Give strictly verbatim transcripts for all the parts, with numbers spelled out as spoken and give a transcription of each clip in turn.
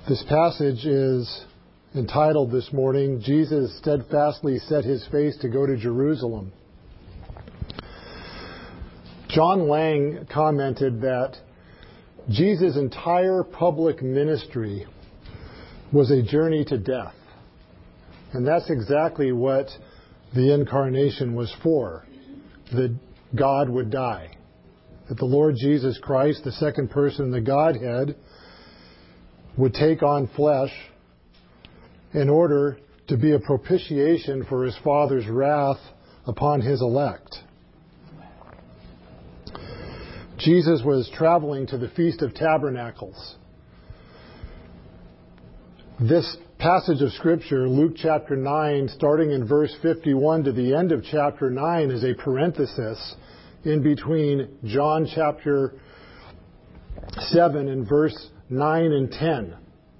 This passage is entitled this morning, Jesus steadfastly set his face to go to Jerusalem. John Lang commented that Jesus' entire public ministry was a journey to death. And that's exactly what the incarnation was for, that God would die. That the Lord Jesus Christ, the second person in the Godhead, would take on flesh in order to be a propitiation for his Father's wrath upon his elect. Jesus was traveling to the Feast of Tabernacles. This passage of Scripture, Luke chapter nine, starting in verse fifty-one to the end of chapter nine, is a parenthesis in between John chapter seven and verse nine and ten.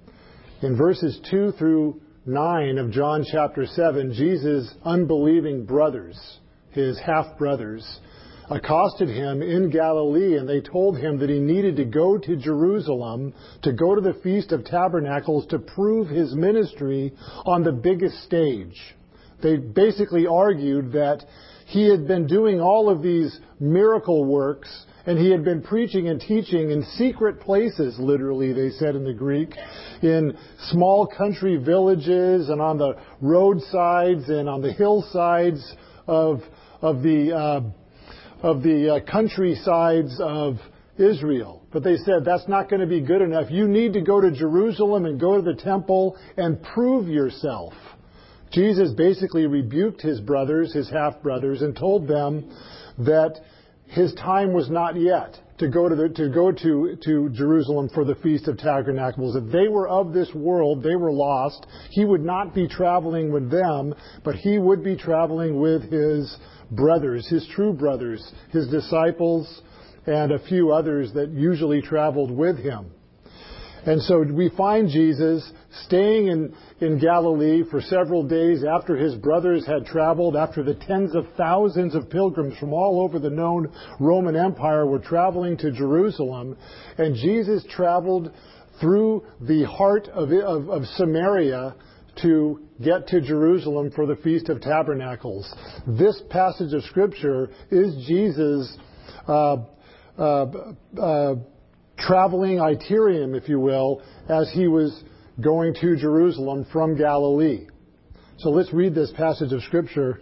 In verses two through nine of John chapter seven, Jesus' unbelieving brothers, his half-brothers, accosted him in Galilee, and they told him that he needed to go to Jerusalem to go to the Feast of Tabernacles to prove his ministry on the biggest stage. They basically argued that he had been doing all of these miracle works, and he had been preaching and teaching in secret places, literally, they said in the Greek, in small country villages and on the roadsides and on the hillsides of of the uh, of the uh, countrysides of Israel. But they said, that's not going to be good enough. You need to go to Jerusalem and go to the temple and prove yourself. Jesus basically rebuked his brothers, his half-brothers, and told them that his time was not yet to go to the, to go to, to Jerusalem for the Feast of Tabernacles. If they were of this world, they were lost. He would not be traveling with them, but he would be traveling with his brothers, his true brothers, his disciples, and a few others that usually traveled with him. And so we find Jesus staying in, in Galilee for several days after his brothers had traveled, after the tens of thousands of pilgrims from all over the known Roman Empire were traveling to Jerusalem. And Jesus traveled through the heart of, of, of Samaria to get to Jerusalem for the Feast of Tabernacles. This passage of Scripture is Jesus' uh, uh, uh, traveling itinerarium, if you will, as he was going to Jerusalem from Galilee. So let's read this passage of Scripture,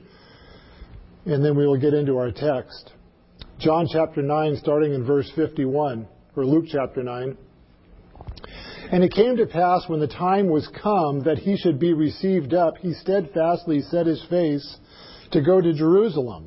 and then we will get into our text. John chapter nine, starting in verse fifty-one, or Luke chapter nine. And it came to pass, when the time was come that he should be received up, he steadfastly set his face to go to Jerusalem,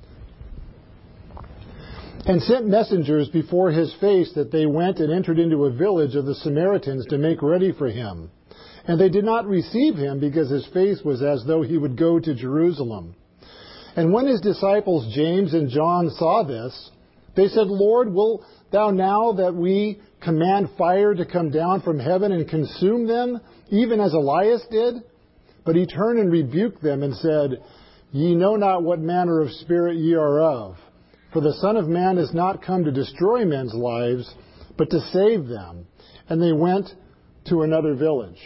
and sent messengers before his face, that they went and entered into a village of the Samaritans to make ready for him. And they did not receive him, because his face was as though he would go to Jerusalem. And when his disciples James and John saw this, they said, Lord, wilt thou now that we command fire to come down from heaven and consume them, even as Elias did? But he turned and rebuked them and said, Ye know not what manner of spirit ye are of. For the Son of Man is not come to destroy men's lives, but to save them. And they went to another village.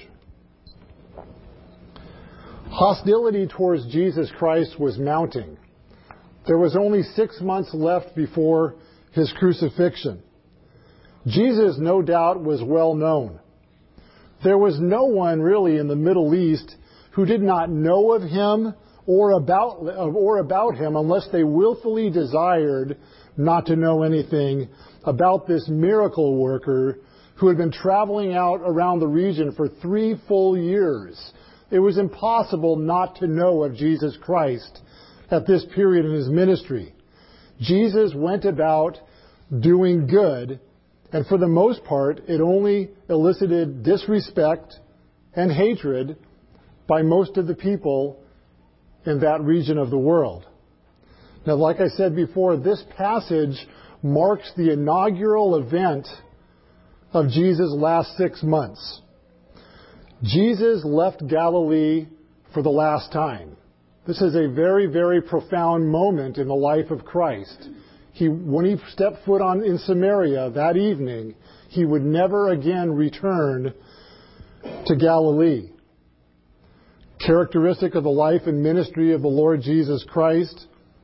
Hostility towards Jesus Christ was mounting. There was only six months left before his crucifixion. Jesus, no doubt, was well known. There was no one really in the Middle East who did not know of him or about or about him, unless they willfully desired not to know anything about this miracle worker who had been traveling out around the region for three full years. It was impossible not to know of Jesus Christ at this period in his ministry. Jesus went about doing good, and for the most part, it only elicited disrespect and hatred by most of the people in that region of the world. Now, like I said before, this passage marks the inaugural event of Jesus' last six months. Jesus left Galilee for the last time. This is a very, very profound moment in the life of Christ. He, when he stepped foot on in Samaria that evening, he would never again return to Galilee. Characteristic of the life and ministry of the Lord Jesus Christ,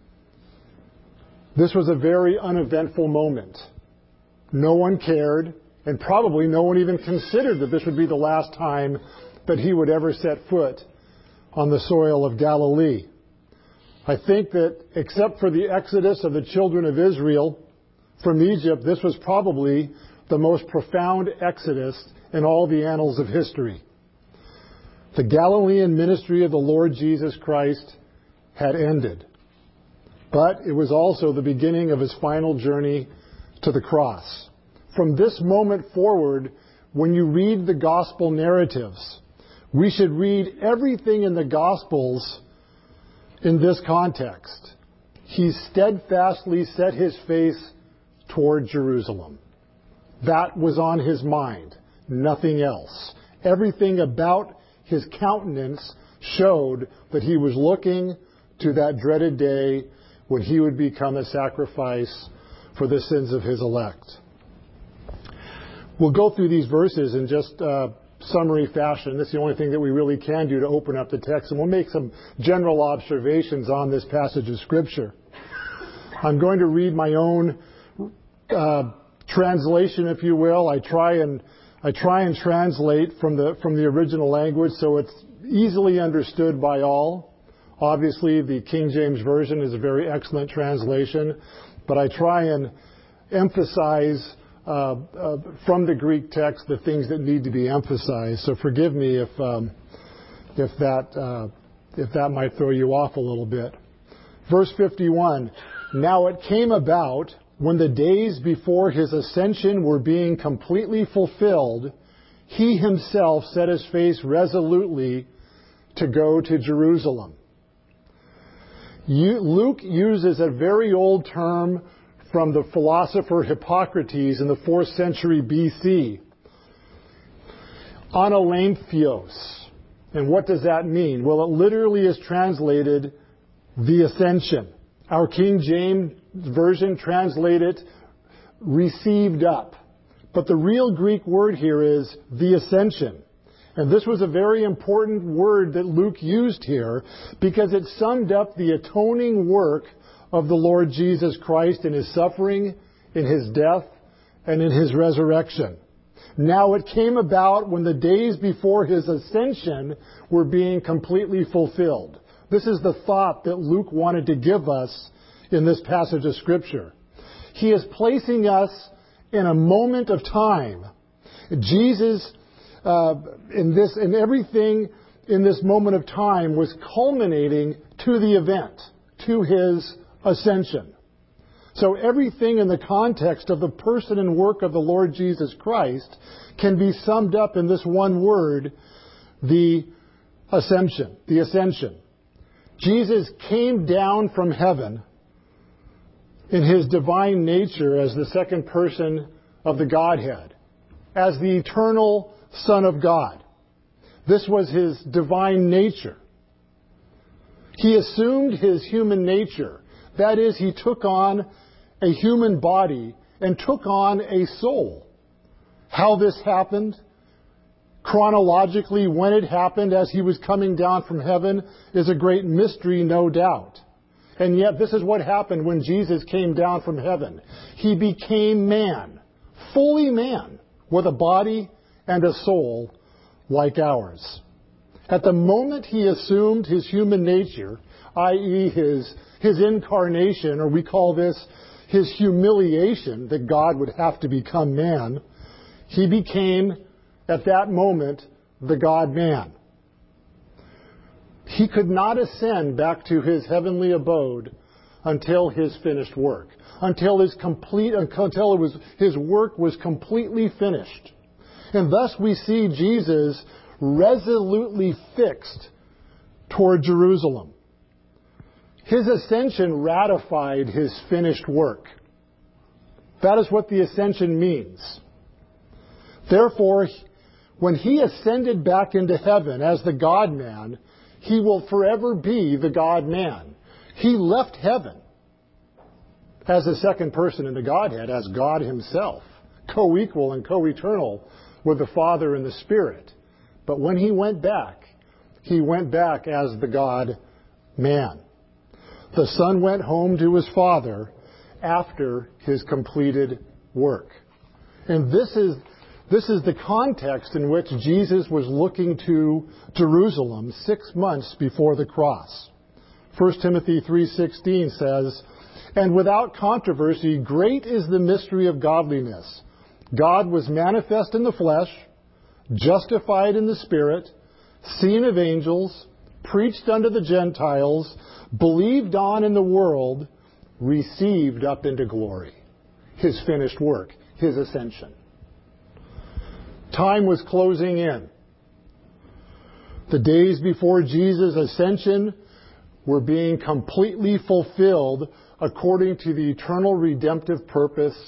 this was a very uneventful moment. No one cared, and probably no one even considered that this would be the last time that he would ever set foot on the soil of Galilee. I think that except for the exodus of the children of Israel from Egypt, this was probably the most profound exodus in all the annals of history. The Galilean ministry of the Lord Jesus Christ had ended, but it was also the beginning of his final journey to the cross. From this moment forward, when you read the gospel narratives, we should read everything in the Gospels in this context. He steadfastly set his face toward Jerusalem. That was on his mind, nothing else. Everything about his countenance showed that he was looking to that dreaded day when he would become a sacrifice for the sins of his elect. We'll go through these verses in just uh, summary fashion. This is the only thing that we really can do to open up the text, and we'll make some general observations on this passage of Scripture. I'm going to read my own uh, translation, if you will. I try and I try and translate from the from the original language so it's easily understood by all. Obviously, the King James Version is a very excellent translation, but I try and emphasize uh, uh, from the Greek text the things that need to be emphasized. So forgive me if um, if that uh, if that might throw you off a little bit. Verse fifty-one. Now it came about, when the days before his ascension were being completely fulfilled, he himself set his face resolutely to go to Jerusalem. You, Luke uses a very old term from the philosopher Hippocrates in the fourth century B C, Analamphos. And what does that mean? Well, it literally is translated the ascension. Our King James Version translated received up. But the real Greek word here is the ascension. And this was a very important word that Luke used here because it summed up the atoning work of the Lord Jesus Christ in his suffering, in his death, and in his resurrection. Now it came about when the days before his ascension were being completely fulfilled. This is the thought that Luke wanted to give us in this passage of Scripture. He is placing us in a moment of time. Jesus, uh, in this, in everything in this moment of time was culminating to the event, to his ascension. So everything in the context of the person and work of the Lord Jesus Christ can be summed up in this one word, the ascension, the ascension. Jesus came down from heaven in his divine nature as the second person of the Godhead, as the eternal Son of God. This was his divine nature. He assumed his human nature. That is, he took on a human body and took on a soul. How this happened, chronologically, when it happened as he was coming down from heaven, is a great mystery, no doubt. And yet this is what happened when Jesus came down from heaven. He became man, fully man, with a body and a soul like ours. At the moment he assumed his human nature, that is his, his incarnation, or we call this his humiliation, that God would have to become man, he became, at that moment, the God-man. He could not ascend back to his heavenly abode until his finished work, until his complete, until it was, his work was completely finished. And thus we see Jesus resolutely fixed toward Jerusalem. His ascension ratified his finished work. That is what the ascension means. Therefore, when he ascended back into heaven as the God-man, he will forever be the God-man. He left heaven as the second person in the Godhead, as God himself, co-equal and co-eternal with the Father and the Spirit. But when he went back, he went back as the God-man. The Son went home to his Father after his completed work. And this is, this is the context in which Jesus was looking to Jerusalem six months before the cross. First Timothy three sixteen says, "And without controversy, great is the mystery of godliness. God was manifest in the flesh, justified in the Spirit, seen of angels, preached unto the Gentiles, believed on in the world, received up into glory." His finished work, his ascension. Time was closing in. The days before Jesus' ascension were being completely fulfilled according to the eternal redemptive purpose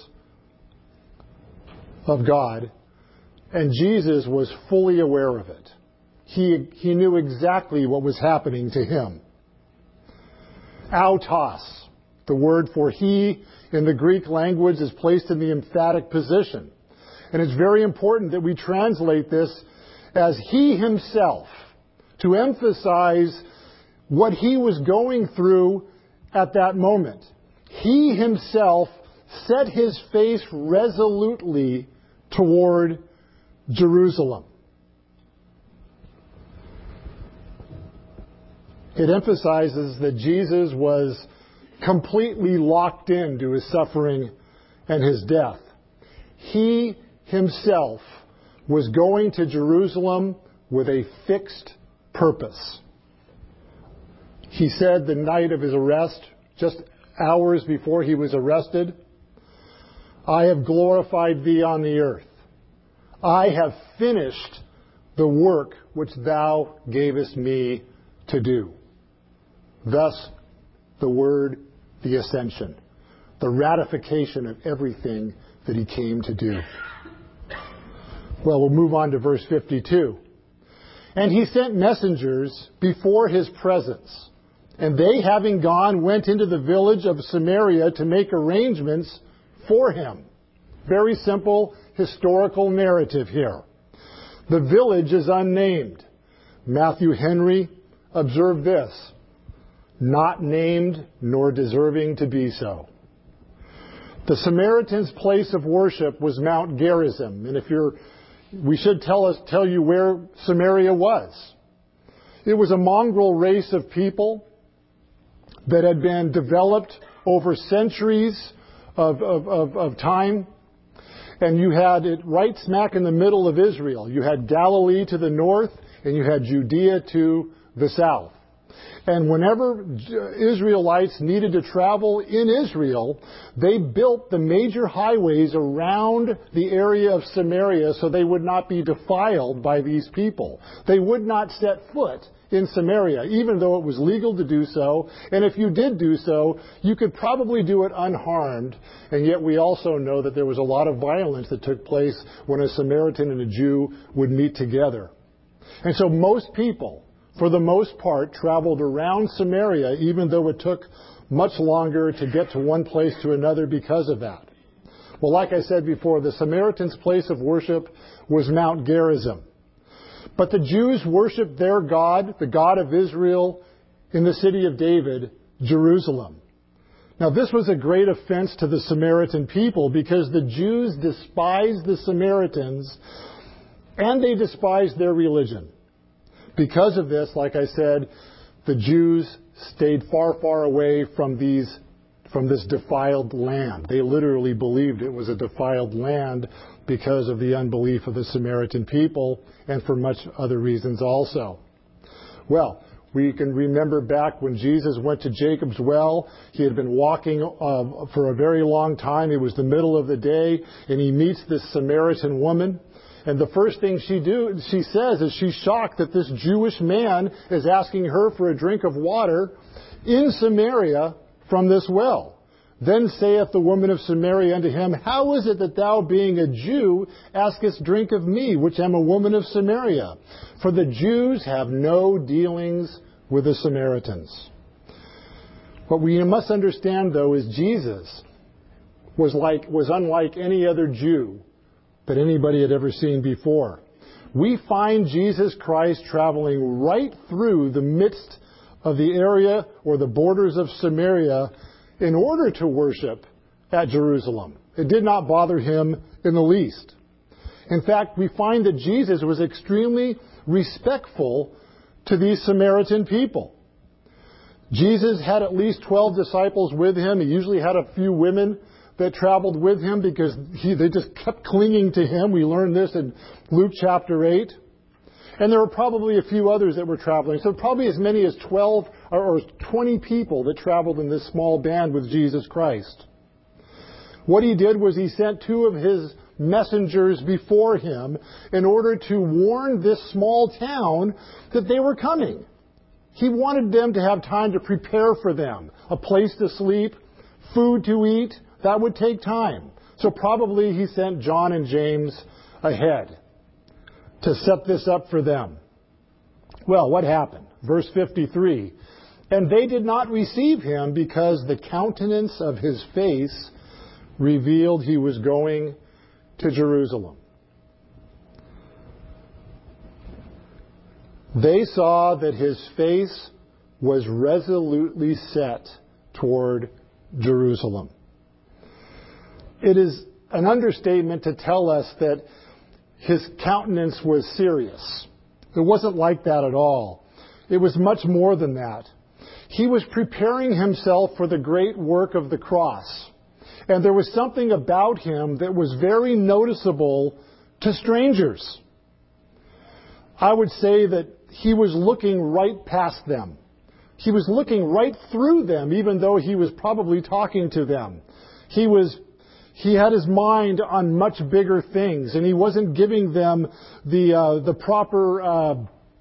of God. And Jesus was fully aware of it. He, he knew exactly what was happening to him. Autos, the word for he in the Greek language, is placed in the emphatic position. And it's very important that we translate this as he himself, to emphasize what he was going through at that moment. He himself set his face resolutely toward Jerusalem. It emphasizes that Jesus was completely locked into his suffering and his death. He himself was going to Jerusalem with a fixed purpose. He said the night of his arrest, just hours before he was arrested, "I have glorified thee on the earth. I have finished the work which thou gavest me to do." Thus, the word, the ascension, the ratification of everything that he came to do. Well, we'll move on to verse fifty-two. "And he sent messengers before his presence, and they, having gone, went into the village of Samaria to make arrangements for him." Very simple historical narrative here. The village is unnamed. Matthew Henry observed this: "Not named nor deserving to be so." The Samaritans' place of worship was Mount Gerizim. And if you're, we should tell us, tell you where Samaria was. It was a mongrel race of people that had been developed over centuries of, of, of, of time. And you had it right smack in the middle of Israel. You had Galilee to the north, and you had Judea to the south. And whenever Israelites needed to travel in Israel, they built the major highways around the area of Samaria so they would not be defiled by these people. They would not set foot in Samaria, even though it was legal to do so. And if you did do so, you could probably do it unharmed. And yet we also know that there was a lot of violence that took place when a Samaritan and a Jew would meet together. And so most people, for the most part, traveled around Samaria, even though it took much longer to get to one place to another because of that. Well, like I said before, the Samaritans' place of worship was Mount Gerizim. But the Jews worshiped their God, the God of Israel, in the city of David, Jerusalem. Now, this was a great offense to the Samaritan people because the Jews despised the Samaritans and they despised their religion. Because of this, like I said, the Jews stayed far, far away from these, from this defiled land. They literally believed it was a defiled land because of the unbelief of the Samaritan people and for much other reasons also. Well, we can remember back when Jesus went to Jacob's well. He had been walking uh, for a very long time. It was the middle of the day, and he meets this Samaritan woman. And the first thing she do, she says is she's shocked that this Jewish man is asking her for a drink of water in Samaria from this well. Then saith the woman of Samaria unto him, How is it that thou, being a Jew, askest drink of me, which am a woman of Samaria? For the Jews have no dealings with the Samaritans. What we must understand, though, is Jesus was like was unlike any other Jew that anybody had ever seen before. we find Jesus Christ traveling right through the midst of the area or the borders of Samaria in order to worship at Jerusalem. It did not bother him in the least. In fact, we find that Jesus was extremely respectful to these Samaritan people. Jesus had at least twelve disciples with him. He usually had a few women that traveled with him because he, they just kept clinging to him. We learned this in Luke chapter eight. And there were probably a few others that were traveling. So probably as many as twelve or twenty people that traveled in this small band with Jesus Christ. What he did was he sent two of his messengers before him in order to warn this small town that they were coming. He wanted them to have time to prepare for them, a place to sleep, food to eat. That would take time. So probably he sent John and James ahead to set this up for them. Well, what happened? Verse fifty-three. And they did not receive him because the countenance of his face revealed he was going to Jerusalem. They saw that his face was resolutely set toward Jerusalem. It is an understatement to tell us that his countenance was serious. It wasn't like that at all. It was much more than that. He was preparing himself for the great work of the cross. And there was something about him that was very noticeable to strangers. I would say that he was looking right past them. He was looking right through them, even though he was probably talking to them. He was, he had his mind on much bigger things, and he wasn't giving them the uh, the proper uh,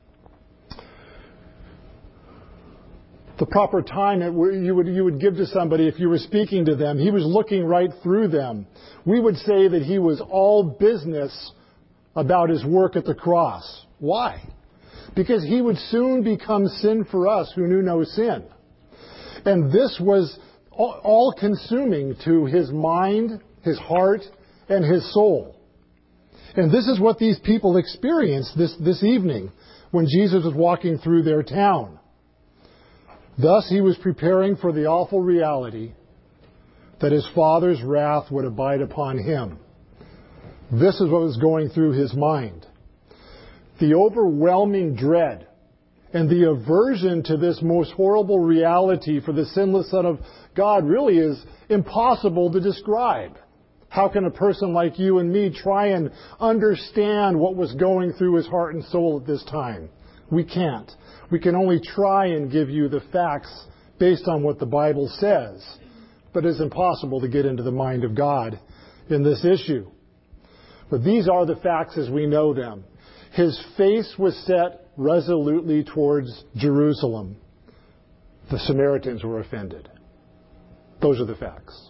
the proper time that you would you would give to somebody if you were speaking to them. He was looking right through them. We would say that he was all business about his work at the cross. Why? Because he would soon become sin for us who knew no sin. And this was all-consuming to his mind, his heart, and his soul. And this is what these people experienced this, this evening when Jesus was walking through their town. Thus, he was preparing for the awful reality that his Father's wrath would abide upon him. This is what was going through his mind. The overwhelming dread and the aversion to this most horrible reality for the sinless Son of God really is impossible to describe. How can a person like you and me try and understand what was going through his heart and soul at this time? We can't. We can only try and give you the facts based on what the Bible says. But it is impossible to get into the mind of God in this issue. But these are the facts as we know them. His face was set resolutely towards Jerusalem. The Samaritans were offended. Those are the facts.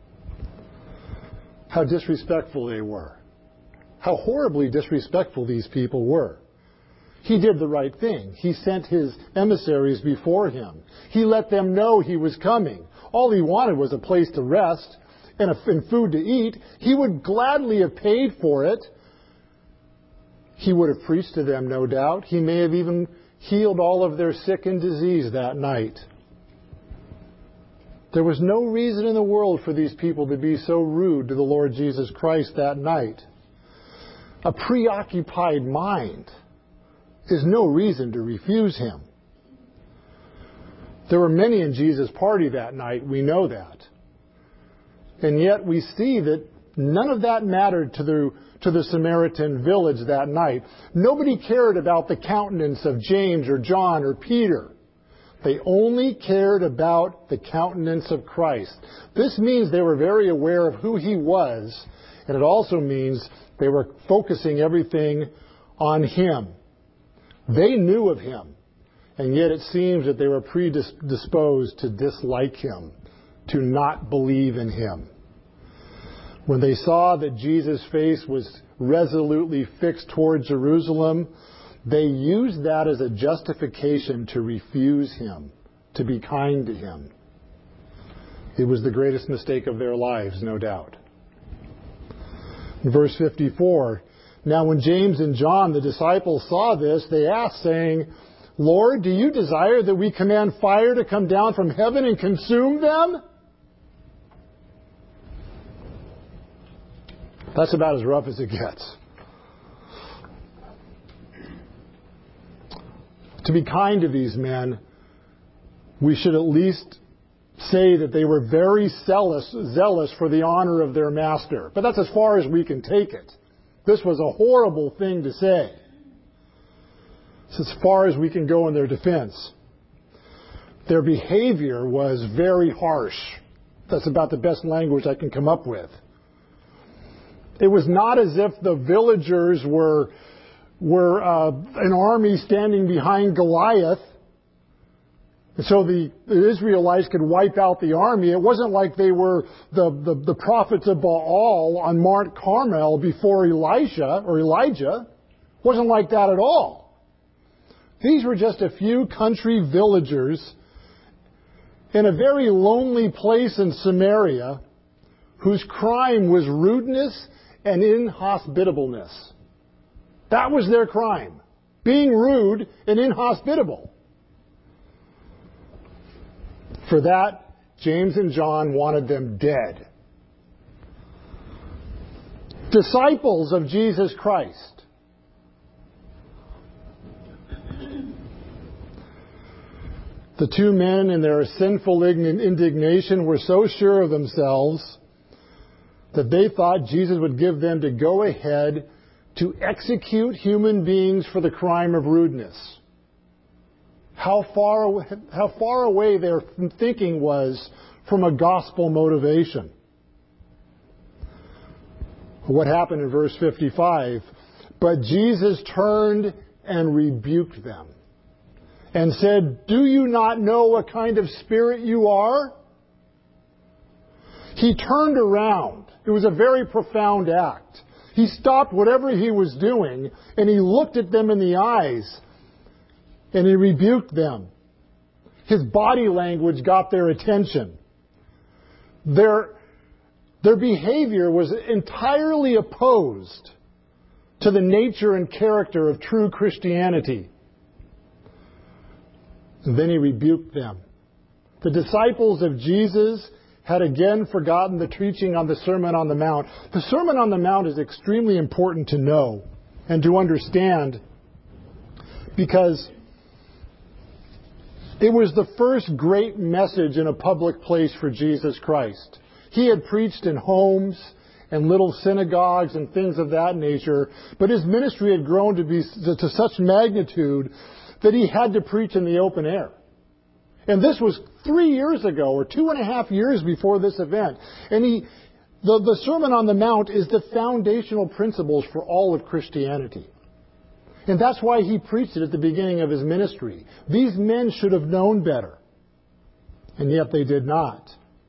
How disrespectful they were. How horribly disrespectful these people were. He did the right thing. He sent his emissaries before him. He let them know he was coming. All he wanted was a place to rest and, a, and food to eat. He would gladly have paid for it. He would have preached to them, no doubt. He may have even healed all of their sick and disease that night. There was no reason in the world for these people to be so rude to the Lord Jesus Christ that night. A preoccupied mind is no reason to refuse him. There were many in Jesus' party that night, we know that. And yet we see that none of that mattered to the, to the Samaritan village that night. Nobody cared about the countenance of James or John or Peter. They only cared about the countenance of Christ. This means they were very aware of who he was, and it also means they were focusing everything on him. They knew of him, and yet it seems that they were predisposed to dislike him, to not believe in him. When they saw that Jesus' face was resolutely fixed toward Jerusalem, they used that as a justification to refuse him, to be kind to him. It was the greatest mistake of their lives, no doubt. In verse fifty-four, Now when James and John, the disciples, saw this, they asked, saying, Lord, do you desire that we command fire to come down from heaven and consume them? That's about as rough as it gets. To be kind to these men, we should at least say that they were very zealous, zealous for the honor of their master. But that's as far as we can take it. This was a horrible thing to say. It's as far as we can go in their defense. Their behavior was very harsh. That's about the best language I can come up with. It was not as if the villagers were, were uh, an army standing behind Goliath, so the, the Israelites could wipe out the army. It wasn't like they were the, the, the prophets of Baal on Mount Carmel before Elisha or Elijah. It wasn't like that at all. These were just a few country villagers in a very lonely place in Samaria whose crime was rudeness and inhospitableness. That was their crime, being rude and inhospitable. For that, James and John wanted them dead. Disciples of Jesus Christ. The two men, in their sinful indignation, were so sure of themselves that they thought Jesus would give them to go ahead to execute human beings for the crime of rudeness. How far away, how far away their thinking was from a gospel motivation. What happened in verse fifty-five? But Jesus turned and rebuked them and said, do you not know what kind of spirit you are? He turned around. It was a very profound act. He stopped whatever he was doing and he looked at them in the eyes and he rebuked them. His body language got their attention. Their, their behavior was entirely opposed to the nature and character of true Christianity. And then he rebuked them. The disciples of Jesus had again forgotten the teaching on the Sermon on the Mount. The Sermon on the Mount is extremely important to know and to understand because it was the first great message in a public place for Jesus Christ. He had preached in homes and little synagogues and things of that nature, but his ministry had grown to be to such magnitude that he had to preach in the open air. And this was three years ago or two and a half years before this event. And he, the, the Sermon on the Mount is the foundational principles for all of Christianity. And that's why he preached it at the beginning of his ministry. These men should have known better. And yet they did not.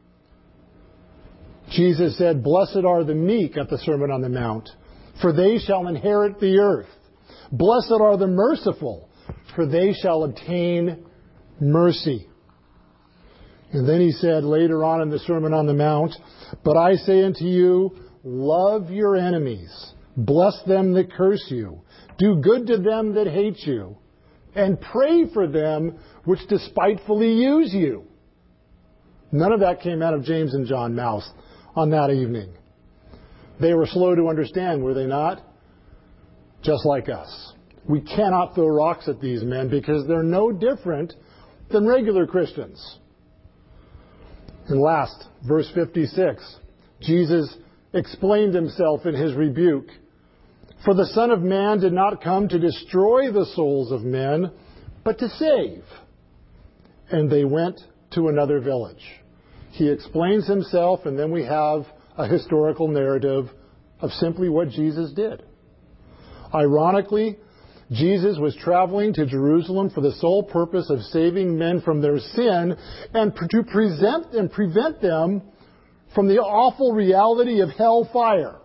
Jesus said, blessed are the meek at the Sermon on the Mount, for they shall inherit the earth. Blessed are the merciful, for they shall obtain mercy. And then he said later on in the Sermon on the Mount, but I say unto you, love your enemies, bless them that curse you, do good to them that hate you, and pray for them which despitefully use you. None of that came out of James and John's mouth on that evening. They were slow to understand, were they not? Just like us. We cannot throw rocks at these men because they're no different than regular Christians. And last, verse fifty-six, Jesus explained himself in his rebuke. For the Son of Man did not come to destroy the souls of men, but to save. And they went to another village. He explains himself, and then we have a historical narrative of simply what Jesus did. Ironically, Jesus was traveling to Jerusalem for the sole purpose of saving men from their sin and to present and prevent them from the awful reality of hellfire.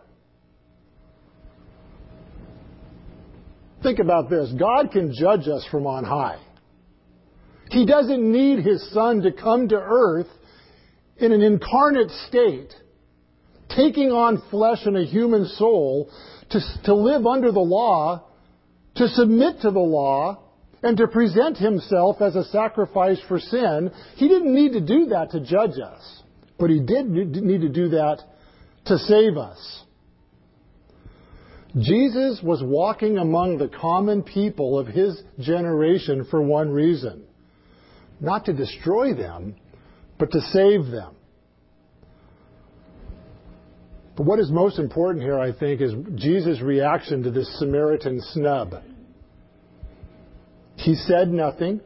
Think about this. God can judge us from on high. He doesn't need His Son to come to earth in an incarnate state, taking on flesh and a human soul to, to live under the law, to submit to the law, and to present himself as a sacrifice for sin. He didn't need to do that to judge us, but he did need to do that to save us. Jesus was walking among the common people of his generation for one reason. Not to destroy them, but to save them. But what is most important here, I think, is Jesus' reaction to this Samaritan snub. He said nothing.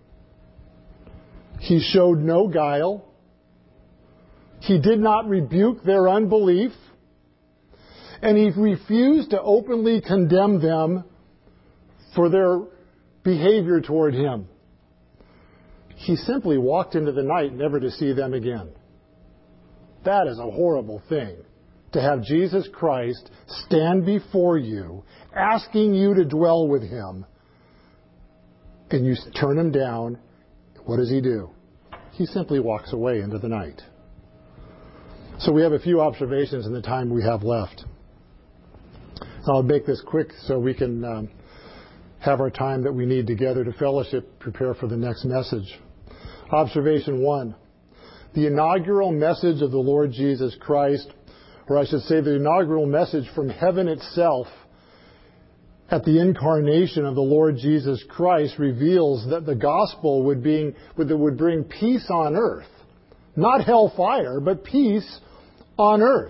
He showed no guile. He did not rebuke their unbelief. And he refused to openly condemn them for their behavior toward him. He simply walked into the night, never to see them again. That is a horrible thing, to have Jesus Christ stand before you, asking you to dwell with him, and you turn him down. What does he do? He simply walks away into the night. So we have a few observations in the time we have left. I'll make this quick so we can um, have our time that we need together to fellowship, prepare for the next message. Observation one. The inaugural message of the Lord Jesus Christ, or I should say the inaugural message from heaven itself at the incarnation of the Lord Jesus Christ, reveals that the gospel would, being, would bring peace on earth. Not hellfire, but peace on earth.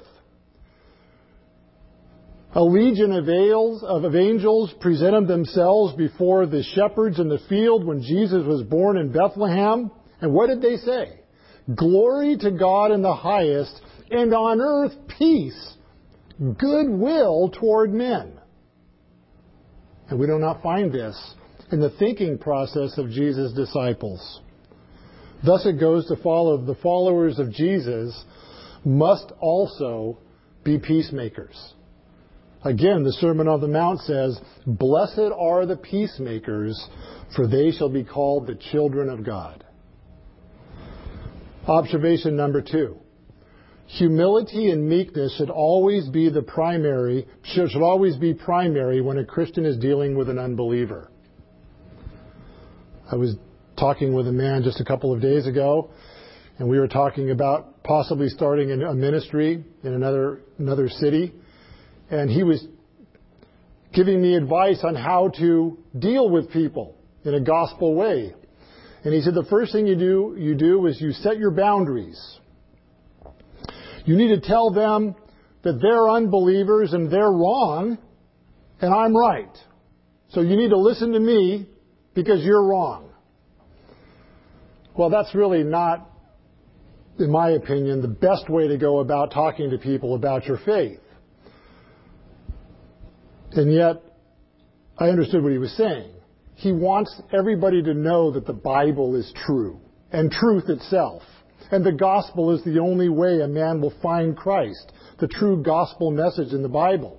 A legion of angels, of angels presented themselves before the shepherds in the field when Jesus was born in Bethlehem. And what did they say? Glory to God in the highest, and on earth peace, goodwill toward men. And we do not find this in the thinking process of Jesus' disciples. Thus it goes to follow the followers of Jesus must also be peacemakers. Again, the Sermon on the Mount says, "Blessed are the peacemakers, for they shall be called the children of God." Observation number two. Humility and meekness should always be the primary, should, should always be primary when a Christian is dealing with an unbeliever. I was talking with a man just a couple of days ago, and we were talking about possibly starting a ministry in another another city. And he was giving me advice on how to deal with people in a gospel way. And he said the first thing you do, you do is you set your boundaries. You need to tell them that they're unbelievers and they're wrong and I'm right. So you need to listen to me because you're wrong. Well, that's really not, in my opinion, the best way to go about talking to people about your faith. And yet, I understood what he was saying. He wants everybody to know that the Bible is true, and truth itself. And the gospel is the only way a man will find Christ, the true gospel message in the Bible.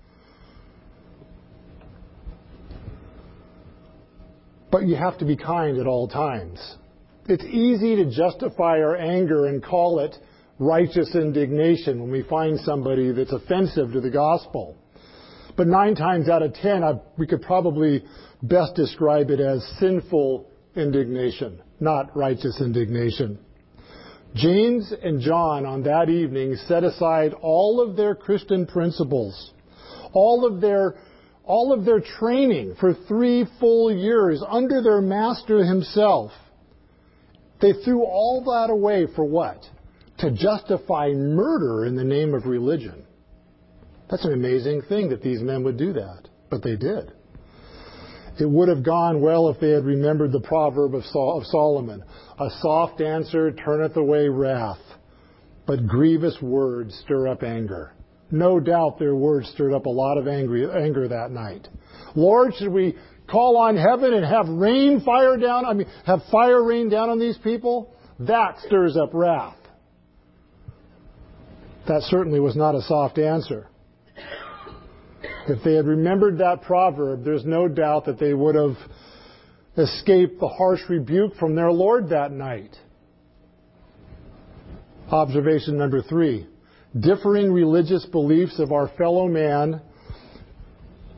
But you have to be kind at all times. It's easy to justify our anger and call it righteous indignation when we find somebody that's offensive to the gospel. But nine times out of ten, I, we could probably best describe it as sinful indignation, not righteous indignation. James and John on that evening set aside all of their Christian principles, all of their, all of their training for three full years under their master himself. They threw all that away for what? To justify murder in the name of religion. That's an amazing thing that these men would do that, but they did. It would have gone well if they had remembered the proverb of Solomon. A soft answer turneth away wrath, but grievous words stir up anger. No doubt their words stirred up a lot of angry, anger that night. Lord, should we call on heaven and have rain fire down, I mean, have fire rain down on these people? That stirs up wrath. That certainly was not a soft answer. If they had remembered that proverb, there's no doubt that they would have escaped the harsh rebuke from their Lord that night. Observation number three. Differing religious beliefs of our fellow man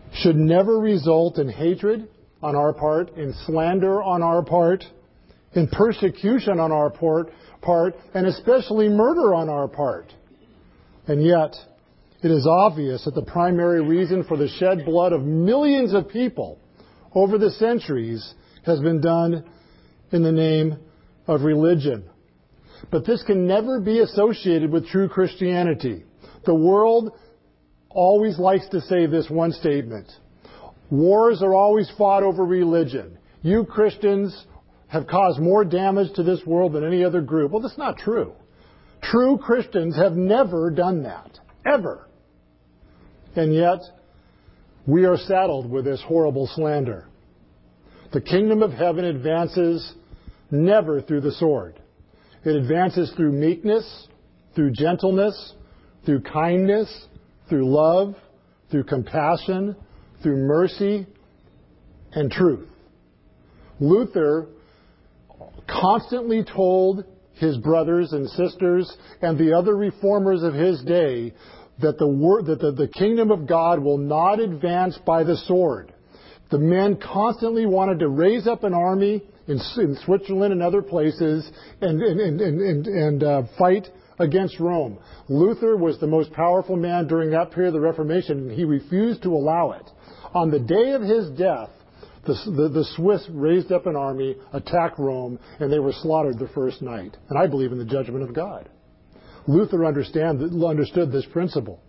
should never result in hatred on our part, in slander on our part, in persecution on our part, part, and especially murder on our part. And yet, it is obvious that the primary reason for the shed blood of millions of people over the centuries has been done in the name of religion. But this can never be associated with true Christianity. The world always likes to say this one statement: wars are always fought over religion. You Christians have caused more damage to this world than any other group. Well, that's not true. True Christians have never done that. Ever. And yet, we are saddled with this horrible slander. The kingdom of heaven advances never through the sword. It advances through meekness, through gentleness, through kindness, through love, through compassion, through mercy, and truth. Luther constantly told his brothers and sisters and the other reformers of his day that the, word, that the, the kingdom of God will not advance by the sword. The men constantly wanted to raise up an army in, in Switzerland and other places and, and, and, and, and uh, fight against Rome. Luther was the most powerful man during that period of the Reformation, and he refused to allow it. On the day of his death, the, the, the Swiss raised up an army, attacked Rome, and they were slaughtered the first night. And I believe in the judgment of God. Luther understand, understood this principle.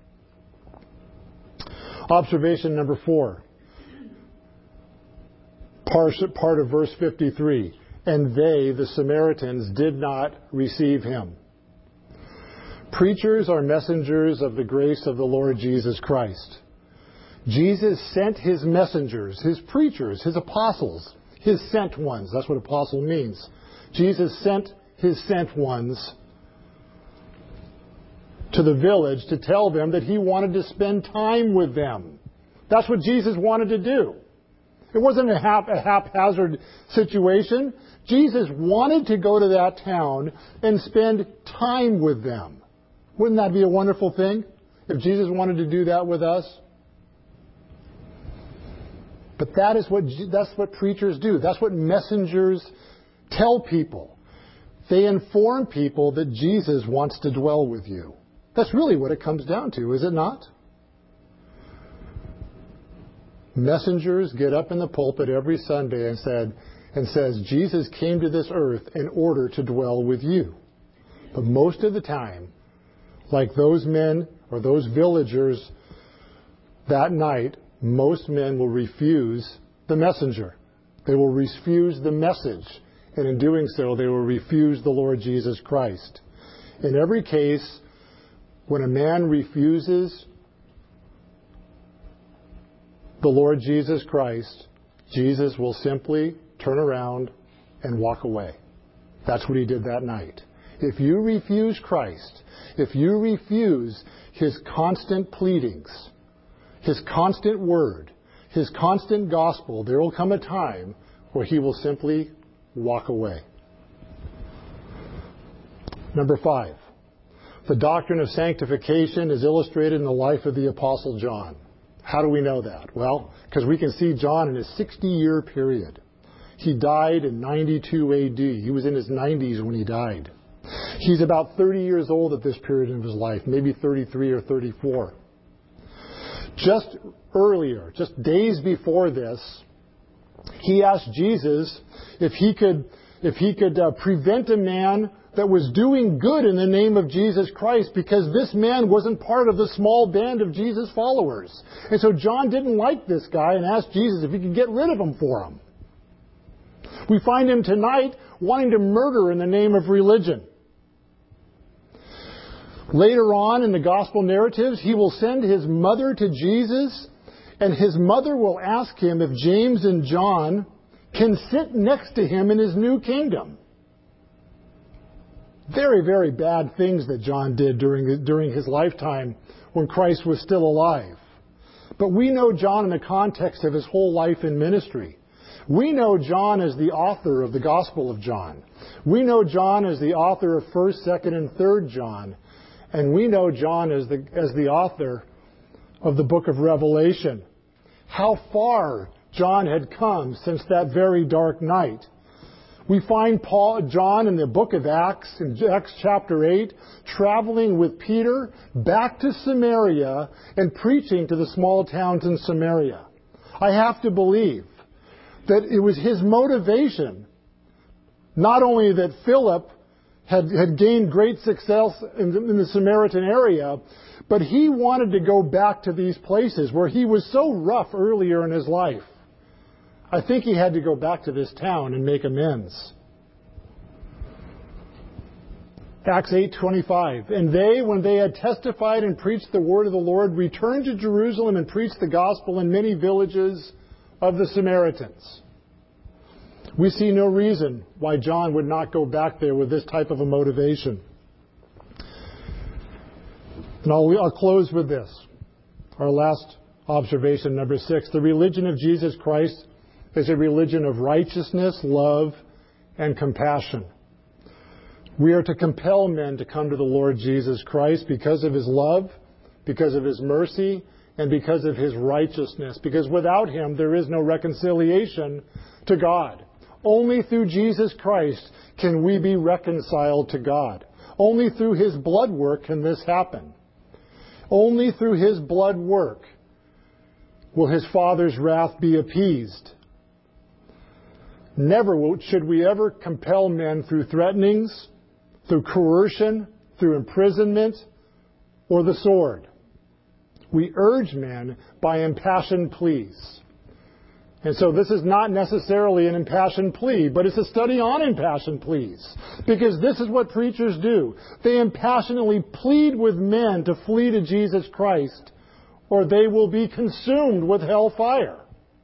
Observation number four. Part, part of verse fifty-three. And they, the Samaritans, did not receive him. Preachers are messengers of the grace of the Lord Jesus Christ. Jesus sent his messengers, his preachers, his apostles, his sent ones. That's what apostle means. Jesus sent his sent ones to the village to tell them that he wanted to spend time with them. That's what Jesus wanted to do. It wasn't a, hap- a haphazard situation. Jesus wanted to go to that town and spend time with them. Wouldn't that be a wonderful thing if Jesus wanted to do that with us? But that is what that's what preachers do. That's what messengers tell people. They inform people that Jesus wants to dwell with you. That's really what it comes down to, is it not? Messengers get up in the pulpit every Sunday and said and says Jesus came to this earth in order to dwell with you. But most of the time, like those men or those villagers that night, most men will refuse the messenger. They will refuse the message. And in doing so, they will refuse the Lord Jesus Christ. In every case, when a man refuses the Lord Jesus Christ, Jesus will simply turn around and walk away. That's what he did that night. If you refuse Christ, if you refuse his constant pleadings, his constant word, his constant gospel, there will come a time where he will simply walk away. Number five, the doctrine of sanctification is illustrated in the life of the Apostle John. How do we know that? Well, because we can see John in a sixty-year period. He died in ninety-two A D. He was in his nineties when he died. He's about thirty years old at this period of his life, maybe thirty-three or thirty-four. Just earlier, just days before this, he asked Jesus if he could, if he could uh, prevent a man that was doing good in the name of Jesus Christ, because this man wasn't part of the small band of Jesus followers. And so John didn't like this guy and asked Jesus if he could get rid of him for him. We find him tonight wanting to murder in the name of religion. Later on in the gospel narratives, he will send his mother to Jesus, and his mother will ask him if James and John can sit next to him in his new kingdom. Very, very bad things that John did during, during his lifetime when Christ was still alive. But we know John in the context of his whole life in ministry. We know John as the author of the Gospel of John. We know John as the author of first, second, and third John. And we know John as the, as the author of the book of Revelation. how far John had come since that very dark night. We find Paul, John in the book of Acts, in Acts chapter eight, traveling with Peter back to Samaria and preaching to the small towns in Samaria. I have to believe that it was his motivation, not only that Philip had, had gained great success in, in the Samaritan area, but he wanted to go back to these places where he was so rough earlier in his life. I think he had to go back to this town and make amends. Acts eight twenty-five. And they, when they had testified and preached the word of the Lord, returned to Jerusalem and preached the gospel in many villages of the Samaritans. We see no reason why John would not go back there with this type of a motivation. And I'll, I'll close with this. Our last observation, number six. The religion of Jesus Christ is a religion of righteousness, love, and compassion. We are to compel men to come to the Lord Jesus Christ because of His love, because of His mercy, and because of His righteousness. Because without Him, there is no reconciliation to God. Only through Jesus Christ can we be reconciled to God. Only through His blood work can this happen. Only through His blood work will His Father's wrath be appeased. Never should we ever compel men through threatenings, through coercion, through imprisonment, or the sword. We urge men by impassioned pleas. And so this is not necessarily an impassioned plea, but it's a study on impassioned pleas. Because this is what preachers do. They impassionately plead with men to flee to Jesus Christ, or they will be consumed with hellfire.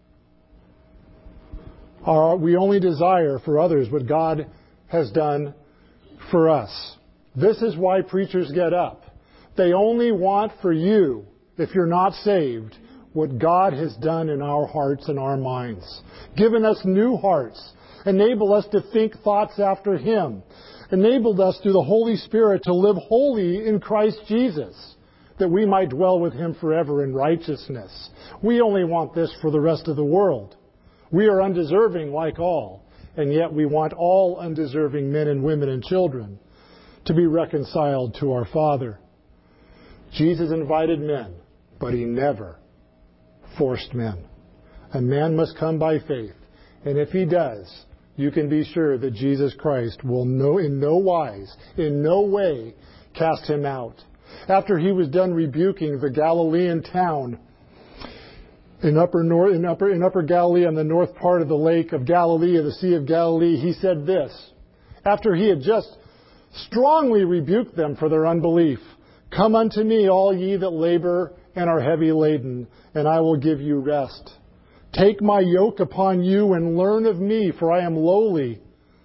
Uh, we only desire for others what God has done for us. This is why preachers get up. They only want for you, if you're not saved, what God has done in our hearts and our minds. Given us new hearts. Enabled us to think thoughts after Him. Enabled us through the Holy Spirit to live holy in Christ Jesus, that we might dwell with Him forever in righteousness. We only want this for the rest of the world. We are undeserving like all, and yet we want all undeserving men and women and children to be reconciled to our Father. Jesus invited men, but He never forced men. A man must come by faith, and if he does, you can be sure that Jesus Christ will no, in no wise, in no way, cast him out. After He was done rebuking the Galilean town in upper, north, in, upper, in upper Galilee, on the north part of the lake of Galilee, of the Sea of Galilee, He said this, after He had just strongly rebuked them for their unbelief. Come unto me, all ye that labor and are heavy laden, and I will give you rest. Take my yoke upon you and learn of me, for I am lowly,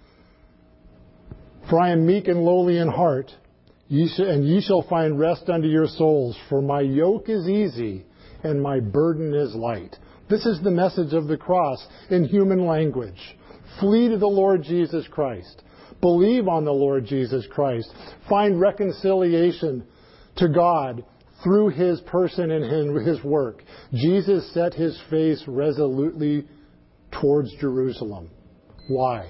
for I am meek and lowly in heart, ye sh- and ye shall find rest unto your souls, for my yoke is easy and my burden is light. This is the message of the cross in human language. Flee to the Lord Jesus Christ. Believe on the Lord Jesus Christ. Find reconciliation to God through His person and His work. Jesus set His face resolutely towards Jerusalem. Why?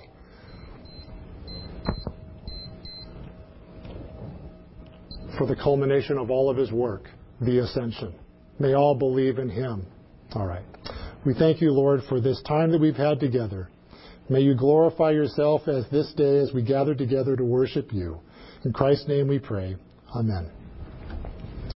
For the culmination of all of His work, the ascension. May all believe in Him. All right. We thank You, Lord, for this time that we've had together. May You glorify Yourself as this day as we gather together to worship You. In Christ's name we pray. Amen.